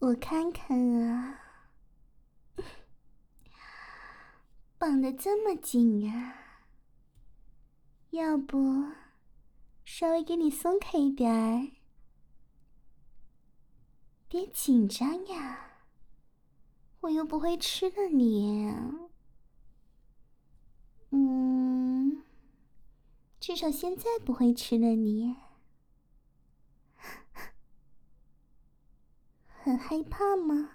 我看看啊，绑得这么紧啊，要不稍微给你松开一点儿，别紧张呀，我又不会吃了你。至少现在不会吃了你。很害怕吗？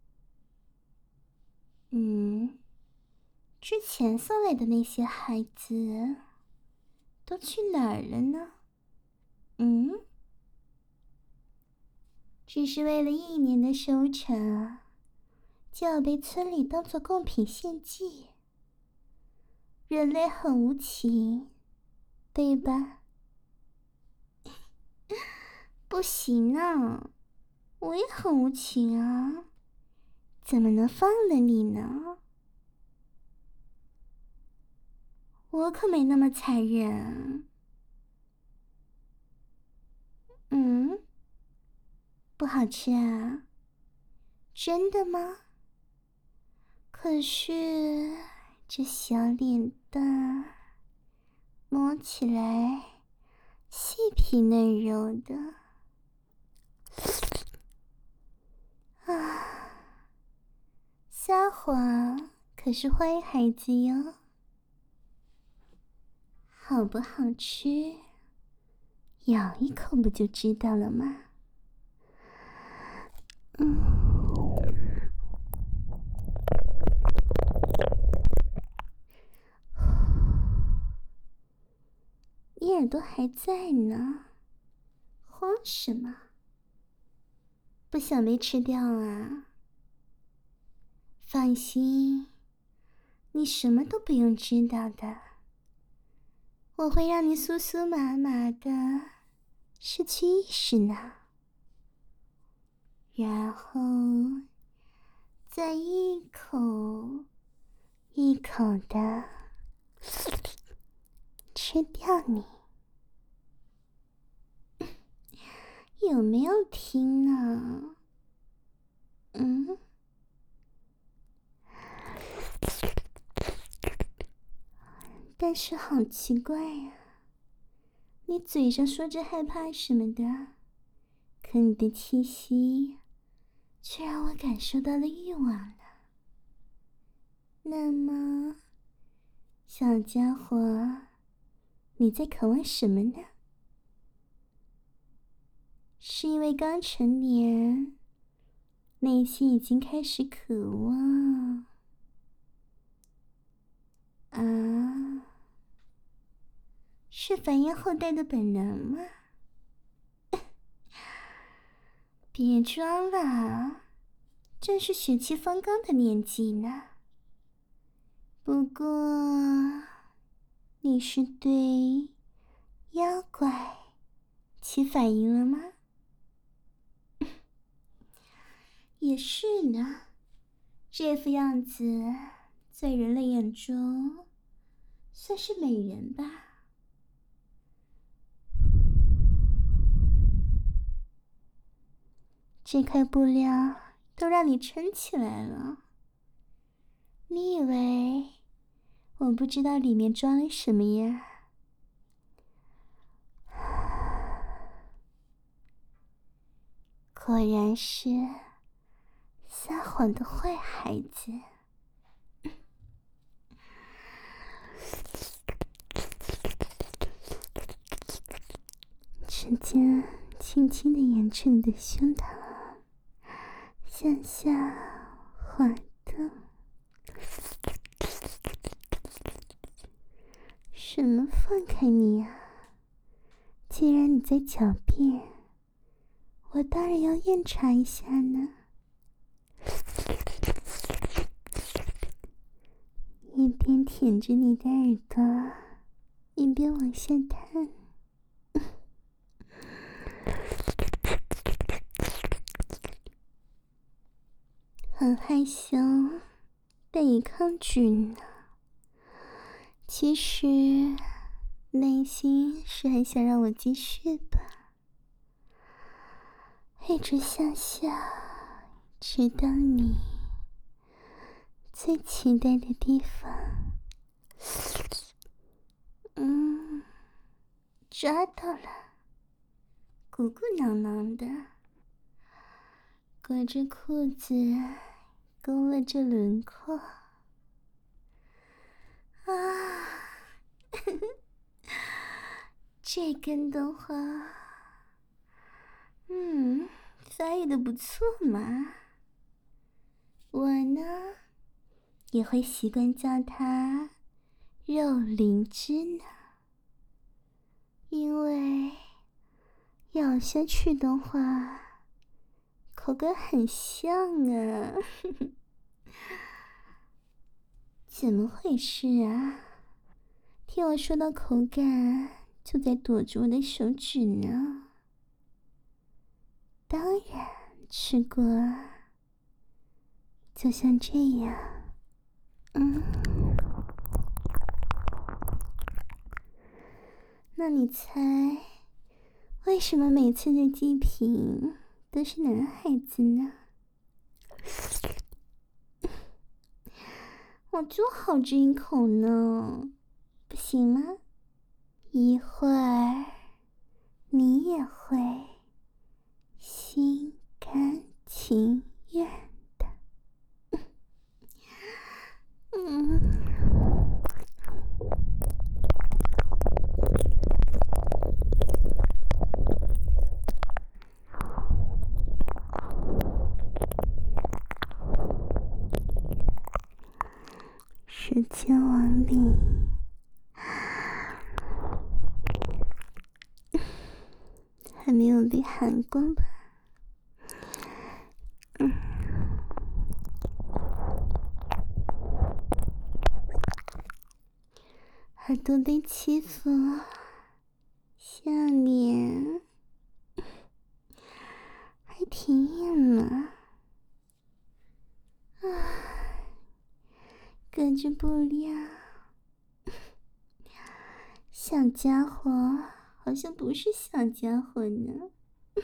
之前送来的那些孩子都去哪儿了呢？只是为了1年的收成，就要被村里当作贡品献祭，人类很无情，对吧？不行啊，我也很无情啊，怎么能放了你呢？我可没那么残忍。不好吃啊？真的吗？可是这小脸蛋摸起来细皮嫩肉的啊，撒谎可是坏孩子哟。好不好吃，咬一口不就知道了吗？你耳朵还在呢，慌什么？不想被吃掉啊？放心，你什么都不用知道的，我会让你酥酥麻麻的失去意识呢，然后再一口一口的吃掉你。有没有听呢？但是好奇怪呀，你嘴上说着害怕什么的，可你的气息却让我感受到了欲望了。那么，小家伙，你在渴望什么呢？是因为刚成年，内心已经开始渴望啊？是繁衍后代的本能吗？别装了，正是血气方刚的年纪呢。不过，你是对妖怪起反应了吗？也是呢，这副样子在人类眼中算是美人吧。这块布料都让你撑起来了，你以为我不知道里面装了什么呀？果然是撒谎的坏孩子。指尖轻轻地沿着你的胸膛向下滑动。什么放开你啊？既然你在狡辩，我当然要验查一下呢。一边舔着你的耳朵，一边往下探。很害羞，但也抗拒呢。其实内心是很想让我继续吧，一直向下， 知道你最期待的地方。抓到了，鼓鼓囊囊的，裹着裤子，勾勒着轮廓。啊，这根的话，发育的不错嘛。我呢，也会习惯叫它肉灵芝呢，因为咬下去的话，口感很像啊。怎么回事啊？听我说到口感，就在躲着我的手指呢。当然吃过啊，就像这样。那你猜，为什么每次的祭品都是男孩子呢？我就好这一口呢，不行吗？一会儿你也会心甘情愿的。时间往里，还没有被含光吧？耳朵被欺负，下面还挺硬呢。隔着布料，小家伙好像不是小家伙呢。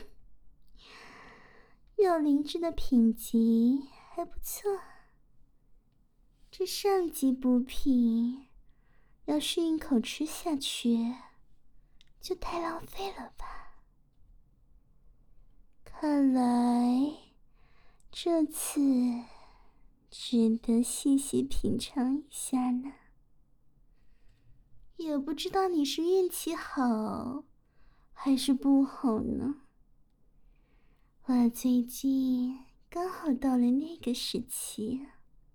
肉灵芝的品级还不错，这上级补品要是一口吃下去，就太浪费了吧。看来这次值得细细品尝一下呢。也不知道你是运气好还是不好呢。我最近刚好到了那个时期，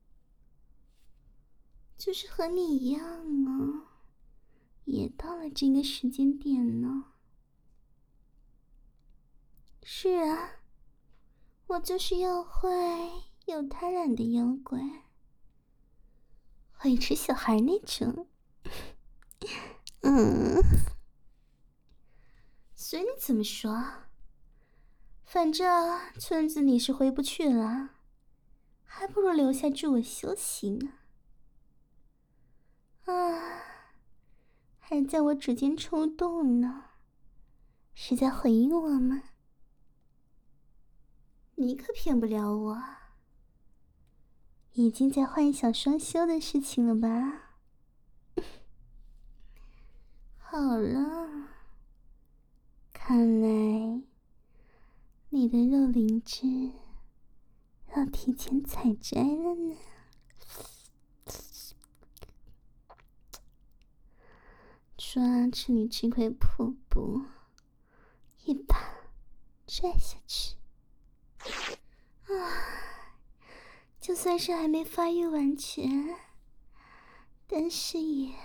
就是和你一样啊，也到了这个时间点呢。是啊，我就是要坏又贪婪的妖怪，会吃小孩那种。随你怎么说，反正村子里是回不去了，还不如留下助我修行呢。还在我指尖抽动呢，是在回应我吗？你可骗不了我，已经在幻想双修的事情了吧？好了，看来你的肉灵芝要提前采摘了呢。抓着你这块破布，一把摘下去。就算是还没发育完全，但是也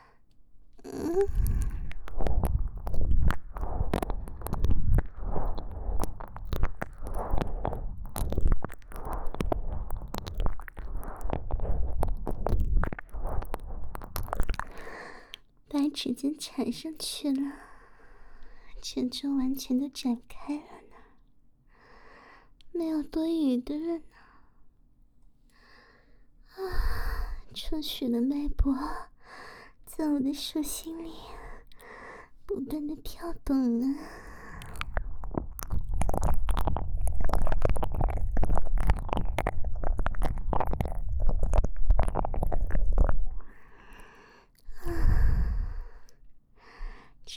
把指尖缠上去了，这就完全都展开了呢，没有多余的了呢。充血的脉搏在我的手心里不断的跳动呢。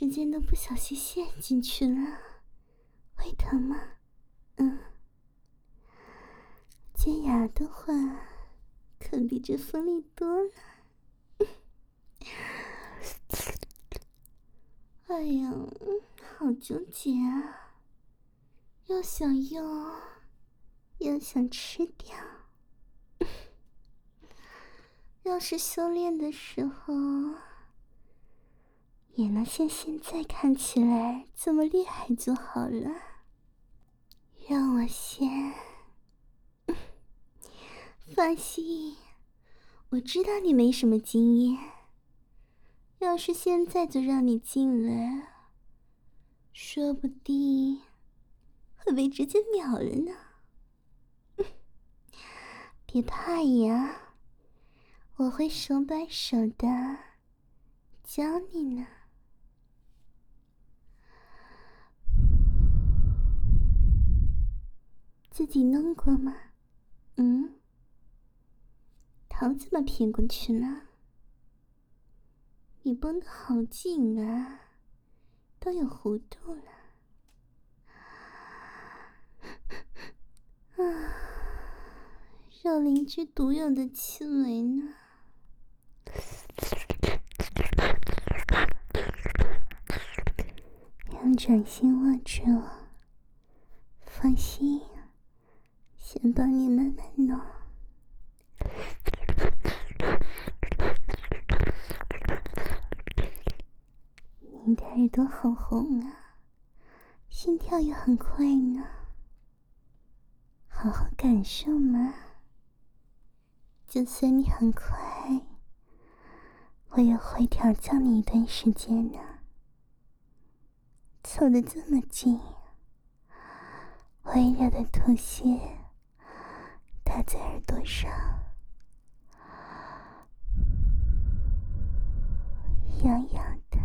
指尖都不小心陷进去了，会疼吗？尖牙的话，可比这锋利多了。哎呀，好纠结啊！又想用，又想吃掉。要是修炼的时候，也能像现在看起来这么厉害就好了。让我先。放心，我知道你没什么经验。要是现在就让你进来，说不定会被直接秒了呢。别怕呀，我会手把手的教你呢。自己弄过吗？头怎么偏过去了？你绷得好紧啊，都有弧度了。肉邻居独有的气味呢。用掌心握住，放心，先帮你慢慢弄。你的耳朵好红啊，心跳也很快呢。好好感受嘛。就算你很快，我也会调教你一段时间的。凑得这么近，温柔的吐息打在耳朵上，痒痒的。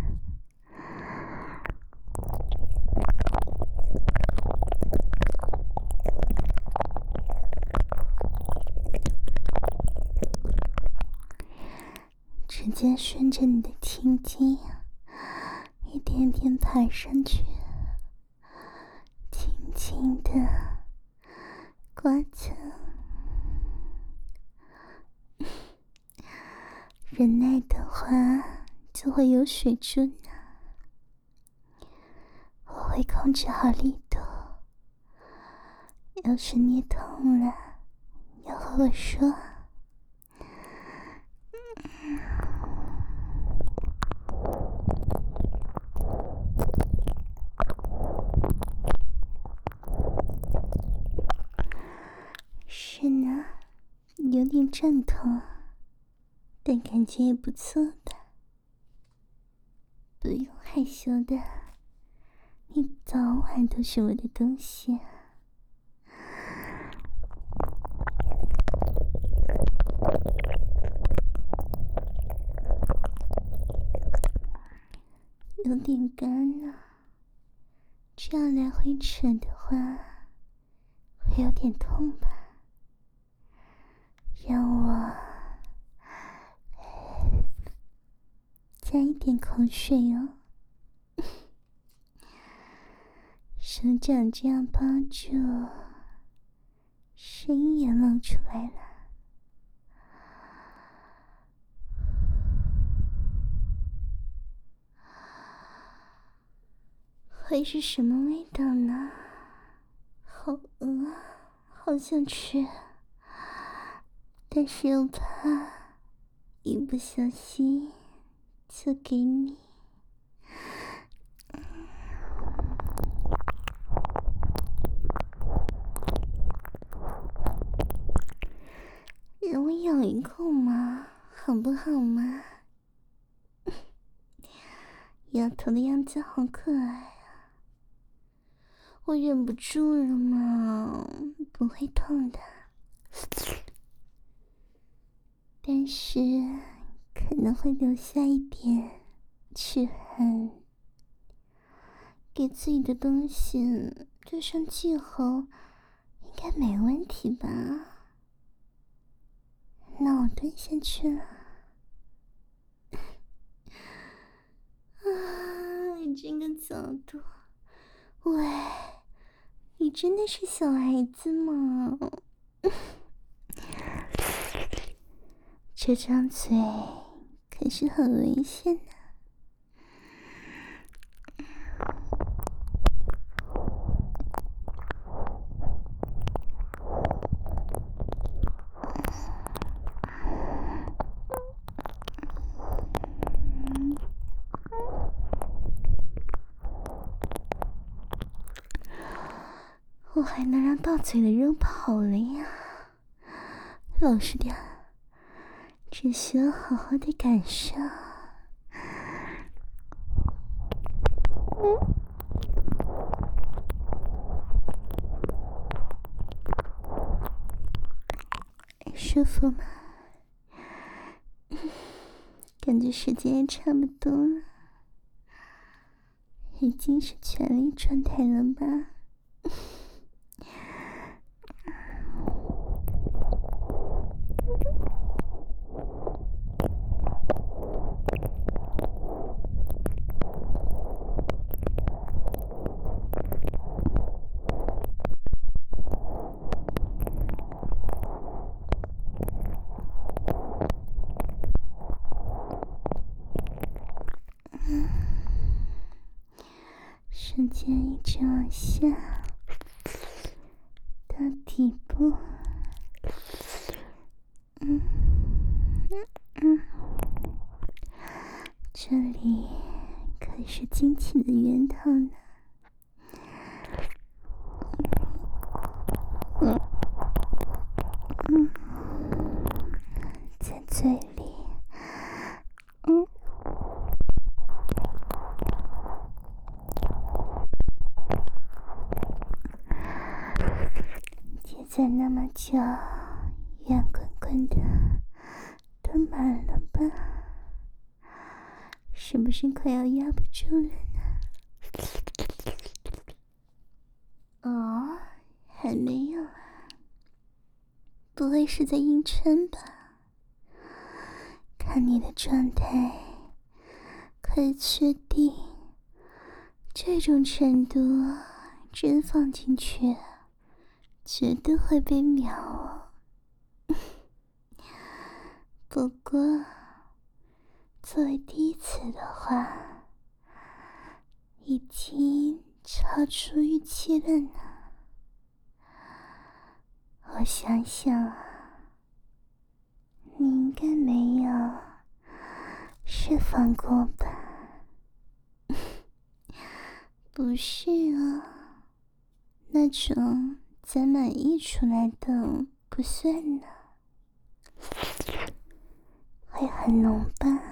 直接顺着你的青筋一点点爬上去，轻轻的刮蹭。忍耐的话就会有水珠呢。我会控制好力度，要是捏痛了要和我说。是呢，有点阵痛，但感觉也不错的。不用害羞的，你早晚都是我的东西。有点干呢，这样来回扯的话，会有点痛吧？让我加一点口水哦。手掌这样包住，声音也露出来了。会是什么味道呢？好饿，好想吃，但是又怕一不小心就给你。让我咬一口嘛，好不好嘛？丫头的样子好可爱啊，我忍不住了嘛，不会痛的，但是可能会留下一点齿痕。给自己的东西对上记号，应该没问题吧？那我蹲下去了。 这个角度，喂，你真的是小孩子吗？这张嘴可是很危险的。我还能让到嘴的肉跑了呀？老实点，只需要好好的感受。舒服吗？感觉时间也差不多了，已经是全力状态了吧？舌尖一直往下到底部，这里可是精气的源头呢。在嘴里，接在那么久，圆滚滚的都满了吧？是不是快要压不住了呢？哦，还没有啊？不会是在硬撑吧？看你的状态，可以确定这种程度真放进去绝对会被秒哦。不过作为第一次的话，已经超出预期了呢。我想想啊，你应该没有释放过吧？不是啊，那种攒满溢出来的不算呢，会很浓吧？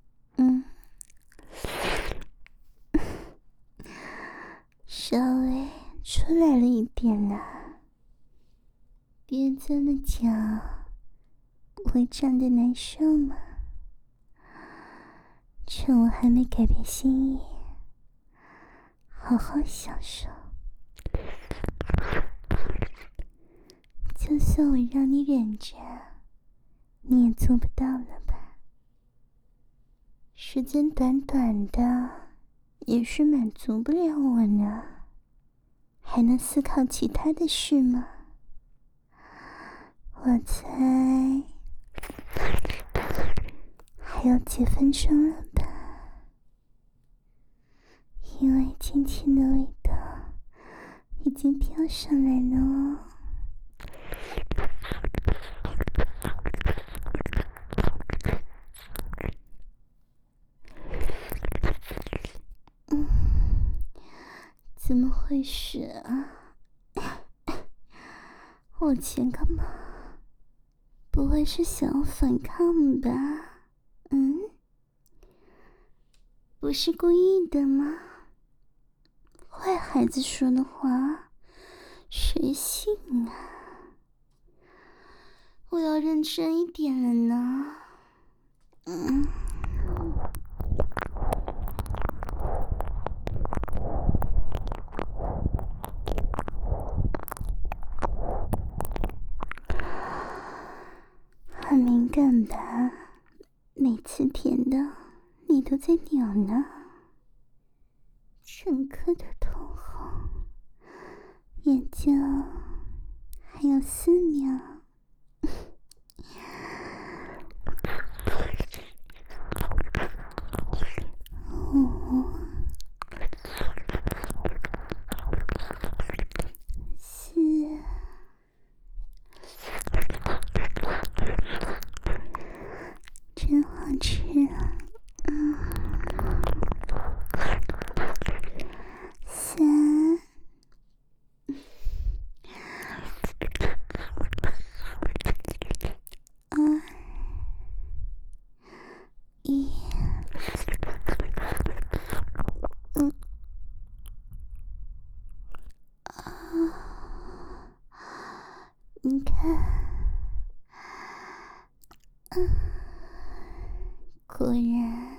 稍微出来了一点呢。别这么讲，不会胀得难受吗？趁我还没改变心意，好好享受。就算我让你忍着，你也做不到了吧？时间短短的，也是满足不了我呢。还能思考其他的事吗？我猜还有几分钟了吧？因为亲亲的味道已经飘上来了哦。怎么回事啊？我前干嘛？不会是想要反抗吧？不是故意的吗？坏孩子说的话，谁信啊？我要认真一点了呢。很敏感吧？每次舔的你都在扭呢。 深刻的瞳孔，也就还有4秒。5、4、真好吃啊！3、2、1。你看，果然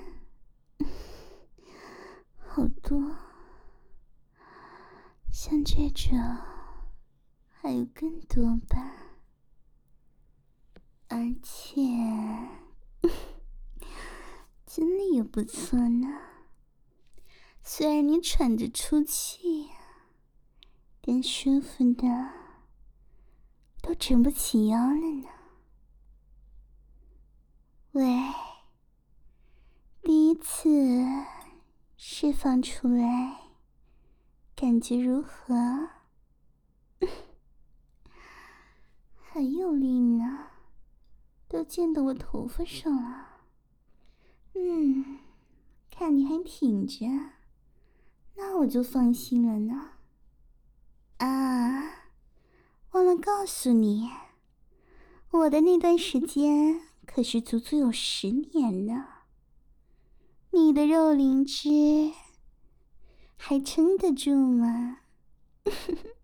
好多，像这种还有更多吧。而且真的也不错呢，虽然你喘着粗气，但舒服的都直不起腰了呢。喂，第一次释放出来，感觉如何？很有力呢，都溅到我头发上了。看你还挺着，那我就放心了呢。啊，忘了告诉你，我的那段时间可是足足有10年呢。你的肉灵芝还撑得住吗？